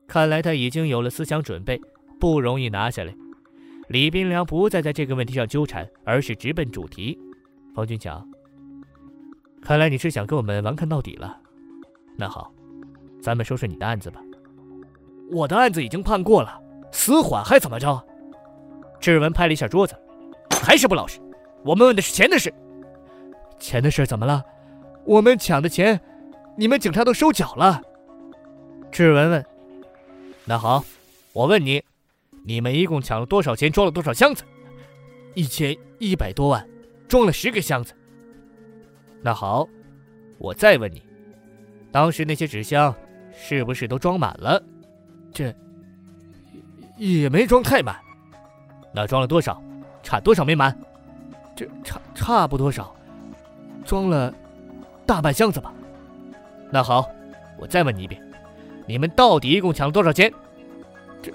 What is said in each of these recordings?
看来他已经有了思想准备，不容易拿下来。李斌良不再在这个问题上纠缠，而是直奔主题。冯军强，看来你是想跟我们顽抗到底了。那好，咱们说说你的案子吧。我的案子已经判过了，死缓还怎么着？志文拍了一下桌子，还是不老实。我们问的是钱的事。钱的事怎么了？我们抢的钱，你们警察都收缴了。志文问。那好，我问你，你们一共抢了多少钱，装了多少箱子？1100多万，装了10个箱子。那好，我再问你，当时那些纸箱是不是都装满了？这也没装太满。那装了多少？差多少没满？这差不多少，装了大半箱子吧。那好，我再问你一遍，你们到底一共抢了多少钱？这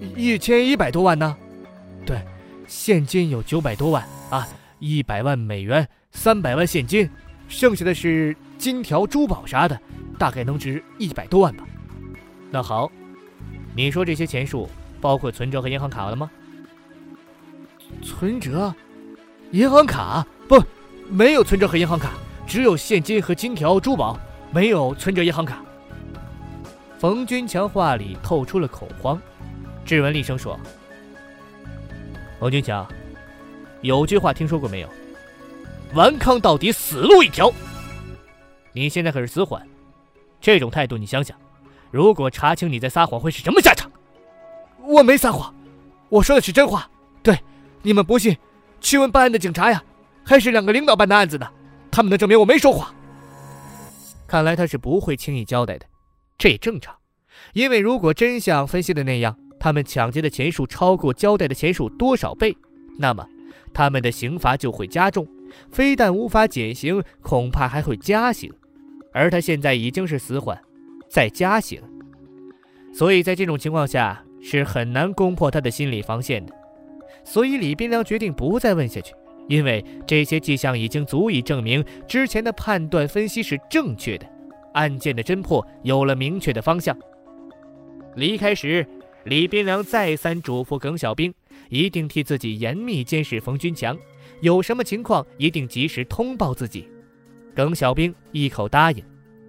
1100多万呢？对，现金有900多万啊，100万美元，300万现金，剩下的是金条、珠宝啥的，大概能值100多万吧。那好，你说这些钱数包括存折和银行卡了吗？存折、银行卡？不，没有存折和银行卡，只有现金和金条、珠宝，没有存折、银行卡。冯军强话里透出了恐慌。志文厉声说：“冯军强，有句话听说过没有？顽抗到底，死路一条。你现在可是死缓，这种态度你想想，如果查清你在撒谎会是什么下场？”我没撒谎，我说的是真话。对，你们不信，去问办案的警察呀，还是2个领导办的案子呢，他们能证明我没说谎。看来他是不会轻易交代的，这也正常，因为如果真像分析的那样，他们抢劫的钱数超过交代的钱数多少倍，那么他们的刑罚就会加重，非但无法减刑，恐怕还会加刑。而他现在已经是死缓，再加刑，所以在这种情况下是很难攻破他的心理防线的。所以李斌良决定不再问下去，因为这些迹象已经足以证明之前的判断分析是正确的，案件的侦破有了明确的方向。离开时，李斌良再三嘱咐耿小兵一定替自己严密监视冯军强，有什么情况一定及时通报自己。耿小兵一口答应。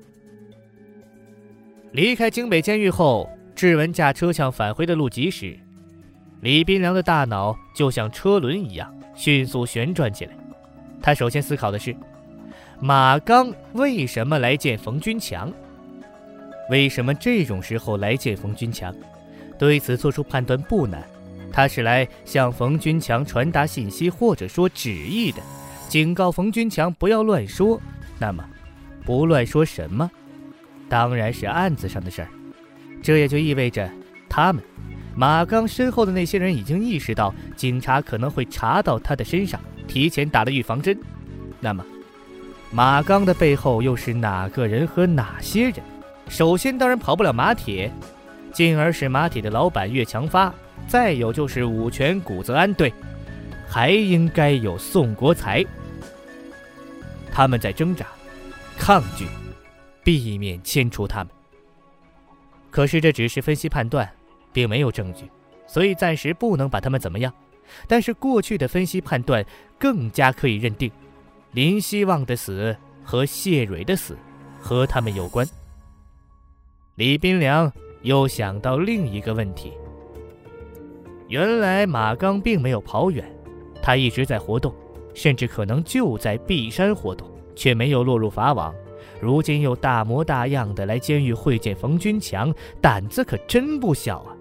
离开京北监狱后，志文驾车向返回的路疾驶，李斌良的大脑就像车轮一样迅速旋转起来。他首先思考的是，马刚为什么来见冯军强？为什么这种时候来见冯军强？对此做出判断不难，他是来向冯军强传达信息，或者说旨意的，警告冯军强不要乱说。那么不乱说什么？当然是案子上的事儿。这也就意味着他们马刚身后的那些人已经意识到警察可能会查到他的身上，提前打了预防针。那么马刚的背后又是哪个人和哪些人？首先当然跑不了马铁，进而是马铁的老板岳强发，再有就是武权古泽安，对，还应该有宋国才。他们在挣扎、抗拒，避免牵出他们。可是这只是分析判断，并没有证据，所以暂时不能把他们怎么样。但是过去的分析判断更加可以认定，林希望的死和谢蕊的死和他们有关。李斌良又想到另一个问题，原来马刚并没有跑远，他一直在活动，甚至可能就在璧山活动，却没有落入法网。如今又大模大样的来监狱会见冯军强，胆子可真不小啊。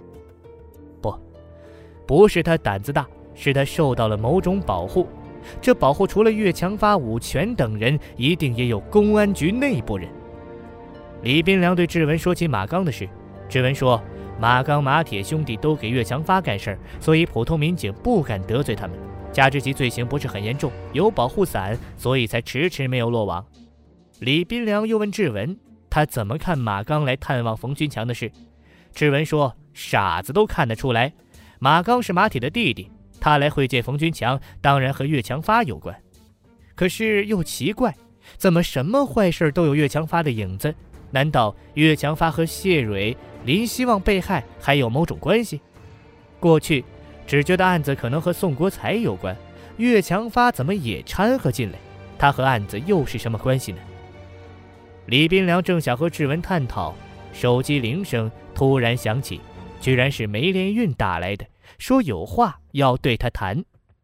不是他胆子大，是他受到了某种保护。这保护除了岳强发、武权等人，一定也有公安局内部人。李斌良对志文说起马刚的事，志文说马刚、马铁兄弟都给岳强发干事，所以普通民警不敢得罪他们，加之其罪行不是很严重，有保护伞，所以才迟迟没有落网。李斌良又问志文，他怎么看马刚来探望冯军强的事。志文说，傻子都看得出来，马刚是马铁的弟弟，他来会见冯军强，当然和岳强发有关。可是又奇怪，怎么什么坏事都有岳强发的影子？ 难道岳强发和谢蕊、林希望被害还有某种关系？过去只觉得案子可能和宋国才有关，岳强发怎么也掺和进来？他和案子又是什么关系呢？李斌良正想和志文探讨，手机铃声突然响起，居然是梅连运打来的，说有话要对他谈。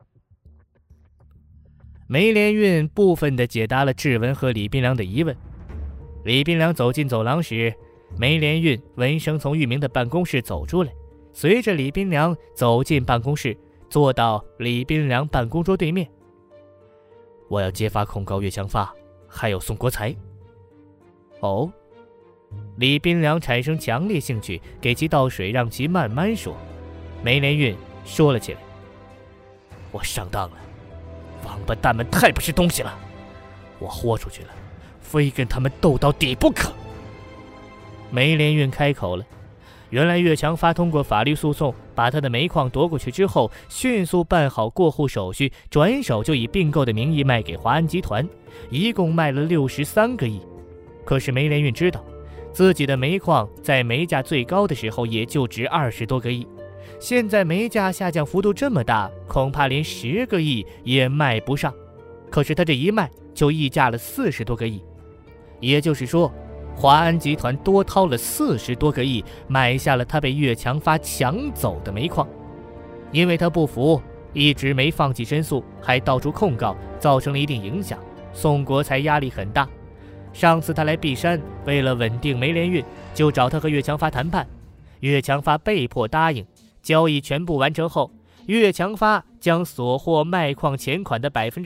梅连运部分地解答了志文和李斌良的疑问。李斌良走进走廊时，梅连运闻声从玉明的办公室走出来，随着李斌良走进办公室，坐到李斌良办公桌对面。我要揭发控告岳强发，还有宋国才。哦，李斌良产生强烈兴趣，给其倒水，让其慢慢说。梅连运说了起来：我上当了，王八蛋们太不是东西了，我豁出去了，非跟他们斗到底不可。梅连运开口了，原来岳强发通过法律诉讼把他的煤矿夺过去之后，迅速办好过户手续，转手就以并购的名义卖给华安集团，一共卖了63个亿。可是梅连运知道，自己的煤矿在煤价最高的时候也就值20多个亿，现在煤价下降幅度这么大，恐怕连10个亿也卖不上。可是他这一卖就溢价了40多个亿，也就是说华安集团多掏了40多个亿，买下了他被岳强发抢走的煤矿。因为他不服，一直没放弃申诉，还到处控告，造成了一定影响，宋国才压力很大。上次他来璧山，为了稳定梅连运，就找他和岳强发谈判，岳强发被迫答应。交易全部完成后，岳强发将所获卖矿钱款的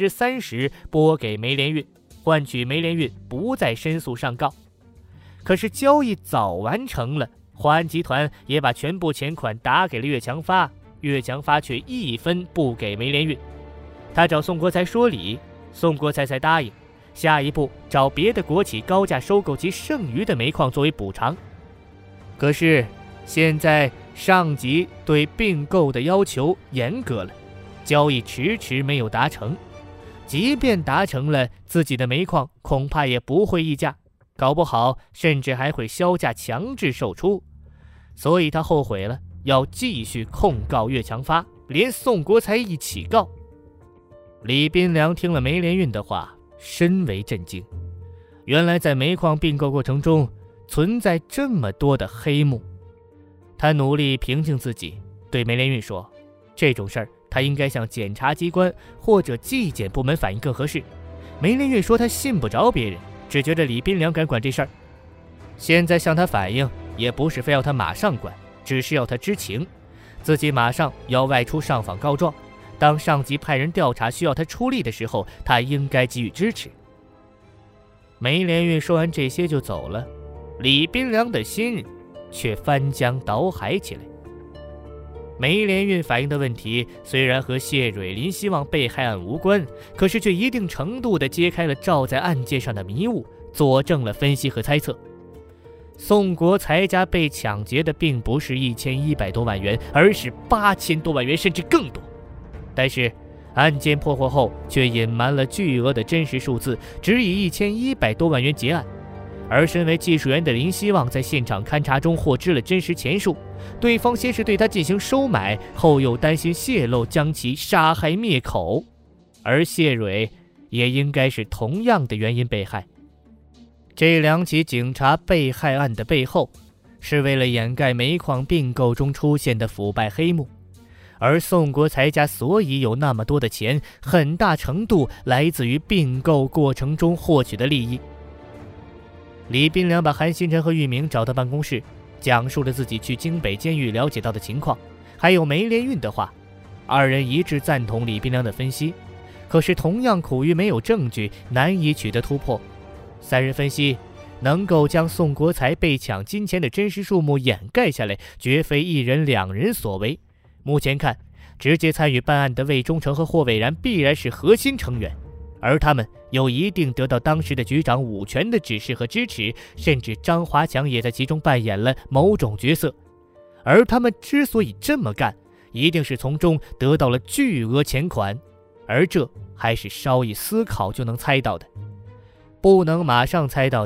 30%拨给梅连运，换取梅连运不再申诉上告。可是交易早完成了，华安集团也把全部钱款打给了岳强发，岳强发却一分不给梅连运。他找宋国才说理，宋国才才答应，下一步找别的国企高价收购其剩余的煤矿作为补偿。可是现在上级对并购的要求严格了，交易迟迟没有达成，即便达成了，自己的煤矿恐怕也不会议价，搞不好甚至还会销价强制售出。所以他后悔了，要继续控告岳强发，连宋国才一起告。李斌良听了梅连运的话，深为震惊。原来在煤矿并购过程中存在这么多的黑幕。他努力平静自己，对梅连运说，这种事儿他应该向检察机关或者纪检部门反映更合适。梅连运说他信不着别人，只觉得李斌良敢管这事儿。现在向他反映，也不是非要他马上管，只是要他知情，自己马上要外出上访告状。当上级派人调查需要他出力的时候，他应该给予支持。梅连运说完这些就走了，李斌良的心却翻江倒海起来。梅连运反映的问题虽然和谢蕊、林希望被害案无关，可是却一定程度地揭开了罩在案件上的迷雾，佐证了分析和猜测。宋国才家被抢劫的并不是1100多万元，而是8000多万元，甚至更多。但是案件破获后却隐瞒了巨额的真实数字，只以1100多万元结案。而身为技术员的林希望在现场勘查中获知了真实钱数，对方先是对他进行收买，后又担心泄露将其杀害灭口。而谢蕊也应该是同样的原因被害。这2起警察被害案的背后，是为了掩盖煤矿并购中出现的腐败黑幕。而宋国才家所以有那么多的钱，很大程度来自于并购过程中获取的利益。李斌良把韩新辰和玉明找到办公室，讲述了自己去京北监狱了解到的情况，还有梅连运的话。2人一致赞同李斌良的分析，可是同样苦于没有证据，难以取得突破。3人分析，能够将宋国才被抢金钱的真实数目掩盖下来，绝非1人2人所为。目前看，直接参与办案的魏忠诚和霍伟然必然是核心成员，而他们又一定得到当时的局长武权的指示和支持，甚至张华强也在其中扮演了某种角色。而他们之所以这么干，一定是从中得到了巨额钱款，而这还是稍一思考就能猜到的。不能马上猜到的，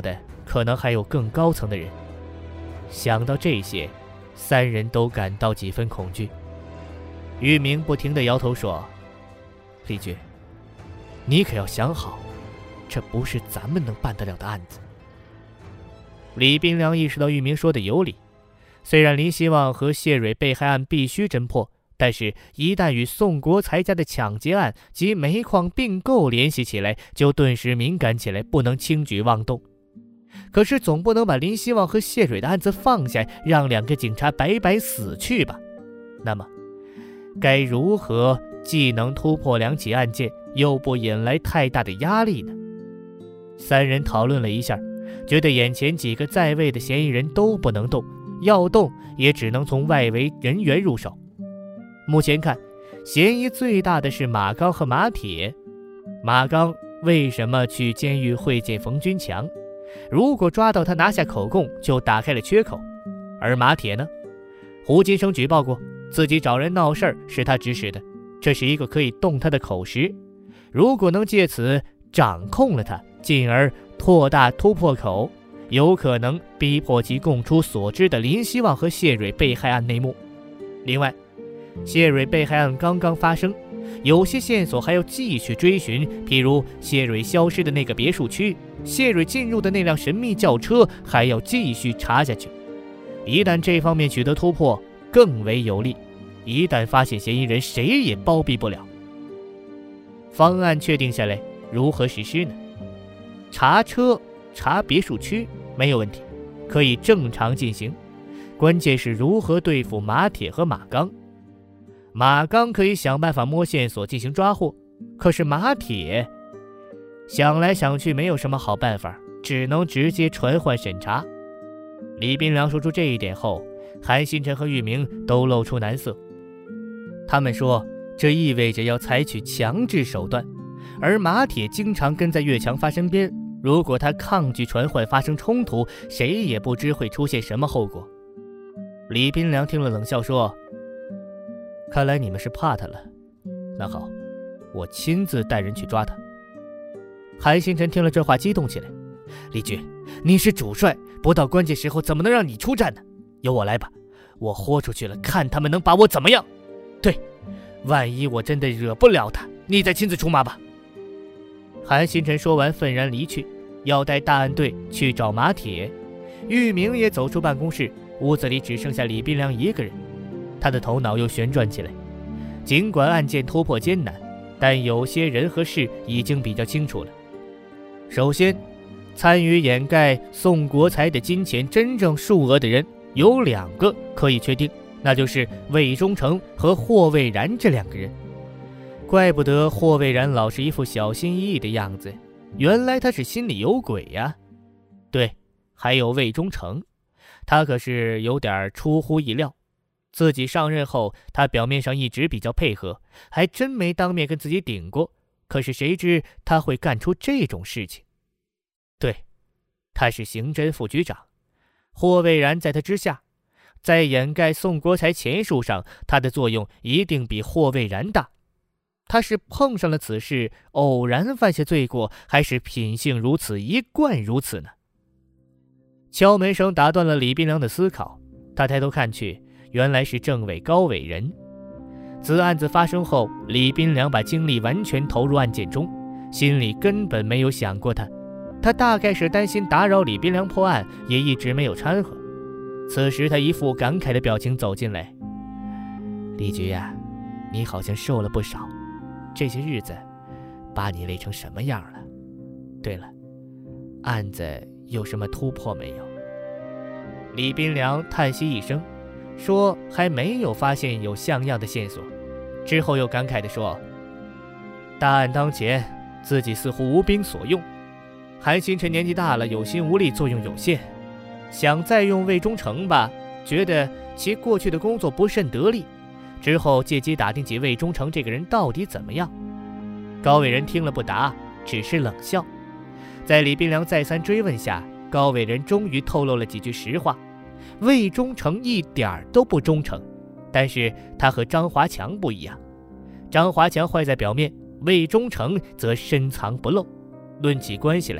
可能还有更高层的人。想到这些，三人都感到几分恐惧。玉明不停地摇头说：“李局，你可要想好，这不是咱们能办得了的案子。”李冰凉意识到玉明说的有理，虽然林希望和谢蕊被害案必须侦破，但是一旦与宋国才家的抢劫案及煤矿并购联系起来，就顿时敏感起来，不能轻举妄动。可是总不能把林希望和谢蕊的案子放下，让两个警察白白死去吧？那么该如何既能突破两起案件，又不引来太大的压力呢？三人讨论了一下，觉得眼前几个在位的嫌疑人都不能动，要动也只能从外围人员入手。目前看，嫌疑最大的是马刚和马铁。马刚为什么去监狱会见冯军强？如果抓到他拿下口供，就打开了缺口。而马铁呢？胡金生举报过，自己找人闹事儿是他指使的，这是一个可以动他的口实。如果能借此掌控了他，进而拓大突破口，有可能逼迫其供出所知的林希望和谢蕊被害案内幕。另外，谢蕊被害案刚刚发生，有些线索还要继续追寻，譬如谢蕊消失的那个别墅区，谢蕊进入的那辆神秘轿车，还要继续查下去。一旦这方面取得突破，更为有利。一旦发现嫌疑人，谁也包庇不了。方案确定下来，如何实施呢？查车、查别墅区没有问题，可以正常进行。关键是如何对付马铁和马刚。马刚可以想办法摸线索进行抓获，可是马铁想来想去没有什么好办法，只能直接传唤审查。李冰凉说出这一点后，韩新辰和玉明都露出难色。他们说这意味着要采取强制手段，而马铁经常跟在岳强发身边，如果他抗拒传唤发生冲突，谁也不知会出现什么后果。李冰凉听了冷笑说：“看来你们是怕他了，那好，我亲自带人去抓他。”韩新辰听了这话激动起来：“李局，你是主帅，不到关键时候怎么能让你出战呢？由我来吧，我豁出去了，看他们能把我怎么样。对，万一我真的惹不了他，你再亲自出马吧。”韩新辰说完愤然离去，要带大案队去找马铁。玉明也走出办公室，屋子里只剩下李冰凉一个人。他的头脑又旋转起来，尽管案件突破艰难，但有些人和事已经比较清楚了。首先，参与掩盖宋国才的金钱真正数额的人有两个可以确定，那就是魏忠诚和霍蔚然这两个人。怪不得霍蔚然老是一副小心翼翼的样子，原来他是心里有鬼呀。对，还有魏忠诚，他可是有点出乎意料。自己上任后，他表面上一直比较配合，还真没当面跟自己顶过，可是谁知他会干出这种事情。对，他是刑侦副局长，霍蔚然在他之下，在掩盖宋国才钱数上，他的作用一定比霍蔚然大。他是碰上了此事，偶然犯下罪过，还是品性如此，一贯如此呢？敲门声打断了李冰凉的思考，他抬头看去，原来是政委高伟仁。自案子发生后，李冰凉把精力完全投入案件中，心里根本没有想过他。他大概是担心打扰李冰凉破案，也一直没有掺和。此时他一副感慨的表情走进来：“李局呀，你好像瘦了不少，这些日子把你累成什么样了？对了，案子有什么突破没有？”李冰凉叹息一声，说还没有发现有像样的线索，之后又感慨地说：“大案当前，自己似乎无兵所用。韩新辰年纪大了，有心无力，作用有限，想再用魏忠诚吧，觉得其过去的工作不甚得力，之后借机打听起魏忠诚这个人到底怎么样。”高伟仁听了不答，只是冷笑。在李冰凉再三追问下，高伟仁终于透露了几句实话。魏忠诚一点都不忠诚，但是他和张华强不一样，张华强坏在表面，魏忠诚则深藏不露。论起关系来，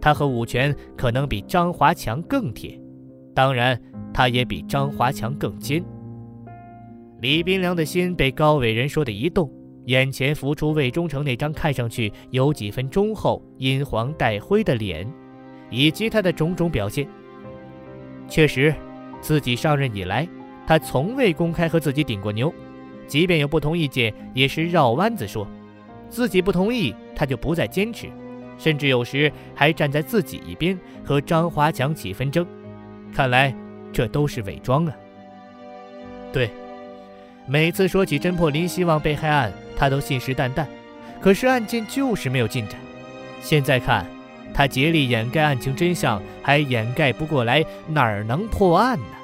他和武权可能比张华强更铁，当然他也比张华强更奸。李斌良的心被高伟人说的一动，眼前浮出魏忠诚那张看上去有几分忠厚、阴黄带灰的脸，以及他的种种表现。确实，自己上任以来，他从未公开和自己顶过牛，即便有不同意见，也是绕弯子说。自己不同意，他就不再坚持，甚至有时还站在自己一边，和张华强起纷争。看来这都是伪装啊。对，每次说起侦破林希望被害案，他都信誓旦旦，可是案件就是没有进展。现在看，他竭力掩盖案情真相，还掩盖不过来，哪儿能破案呢？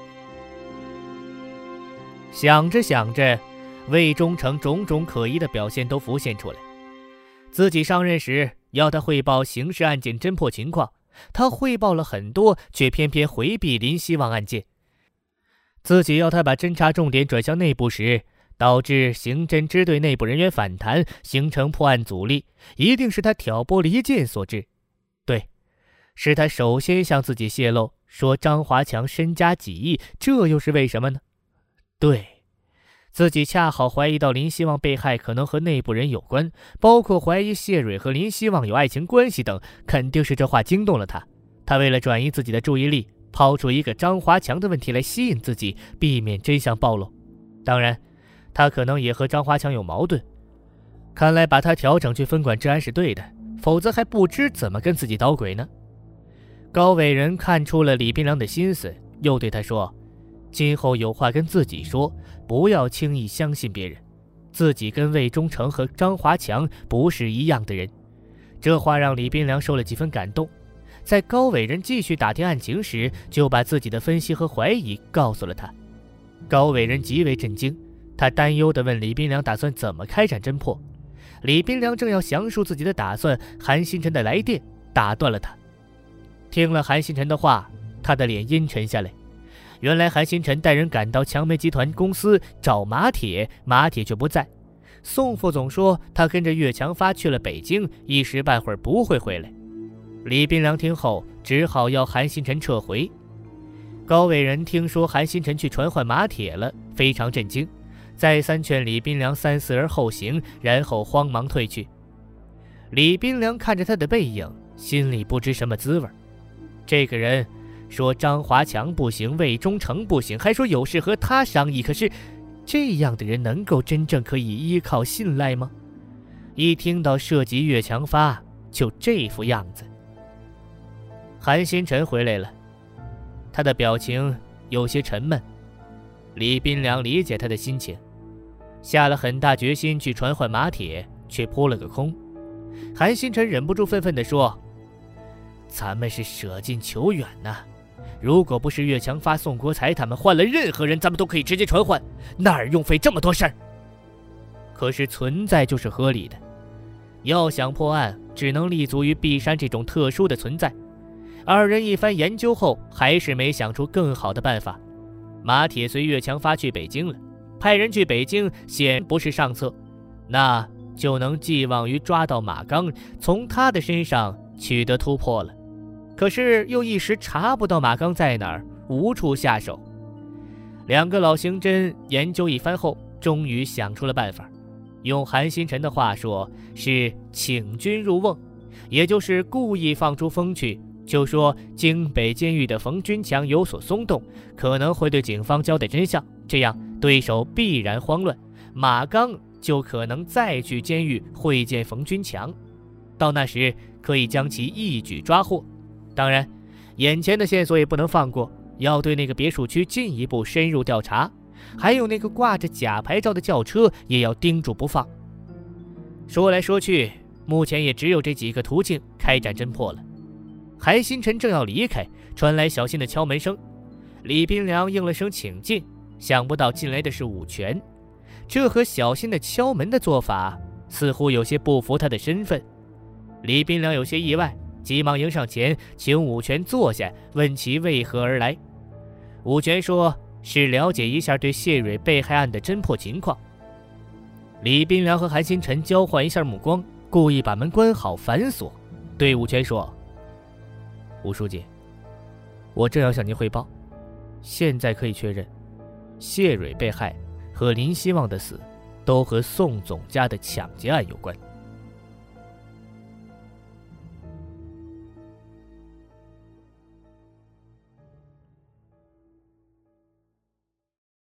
想着想着，魏忠诚种种可疑的表现都浮现出来。自己上任时要他汇报刑事案件侦破情况，他汇报了很多，却偏偏回避林希望案件。自己要他把侦查重点转向内部时，导致刑侦支队内部人员反弹，形成破案阻力，一定是他挑拨离间所致。对，是他首先向自己泄露，说张华强身家几亿，这又是为什么呢？对，自己恰好怀疑到林希望被害可能和内部人有关，包括怀疑谢蕊和林希望有爱情关系等，肯定是这话惊动了他。他为了转移自己的注意力，抛出一个张华强的问题来吸引自己，避免真相暴露。当然，他可能也和张华强有矛盾，看来把他调整去分管治安是对的，否则还不知怎么跟自己捣鬼呢。高伟人看出了李斌良的心思，又对他说，今后有话跟自己说，不要轻易相信别人，自己跟魏忠诚和张华强不是一样的人。这话让李斌良受了几分感动，在高伟人继续打听案情时，就把自己的分析和怀疑告诉了他。高伟人极为震惊，他担忧地问李斌良打算怎么开展侦破。李斌良正要详述自己的打算，韩新辰的来电打断了他。听了韩新辰的话，他的脸阴沉下来。原来韩新辰带人赶到强梅集团公司找马铁，马铁却不在。宋副总说他跟着岳强发去了北京，一时半会儿不会回来。李斌良听后只好要韩新辰撤回。高伟人听说韩新辰去传唤马铁了，非常震惊，再三劝李斌良三思而后行，然后慌忙退去。李斌良看着他的背影，心里不知什么滋味。这个人说张华强不行，魏忠诚不行，还说有事和他商议，可是这样的人能够真正可以依靠信赖吗？一听到涉及岳强发，就这副样子。韩新辰回来了，他的表情有些沉闷。李斌良理解他的心情，下了很大决心去传唤马铁，却扑了个空。韩新辰忍不住愤愤地说，咱们是舍近求远呐，如果不是岳强发、宋国才他们，换了任何人咱们都可以直接传唤，哪儿用费这么多事儿？可是存在就是合理的，要想破案，只能立足于璧山这种特殊的存在。二人一番研究后，还是没想出更好的办法。马铁随岳强发去北京了，派人去北京显不是上策，那就能寄望于抓到马刚，从他的身上取得突破了。可是又一时查不到马刚在哪儿，无处下手。两个老刑侦研究一番后，终于想出了办法，用韩新辰的话说，是请君入瓮，也就是故意放出风去，就说京北监狱的冯军强有所松动，可能会对警方交代真相，这样对手必然慌乱，马刚就可能再去监狱会见冯军强，到那时可以将其一举抓获。当然，眼前的线索也不能放过，要对那个别墅区进一步深入调查，还有那个挂着假牌照的轿车也要盯住不放。说来说去，目前也只有这几个途径开展侦破了。韩新辰正要离开，传来小心的敲门声。李斌良应了声请进，想不到进来的是武全，这和小心的敲门的做法似乎有些不符他的身份。李斌良有些意外，急忙迎上前，请武全坐下，问其为何而来。武全说是了解一下对谢蕊被害案的侦破情况。李斌良和韩新辰交换一下目光，故意把门关好反锁，对武全说， 吴书记，我正要向您汇报，现在可以确认，谢蕊被害和林希望的死都和宋总家的抢劫案有关。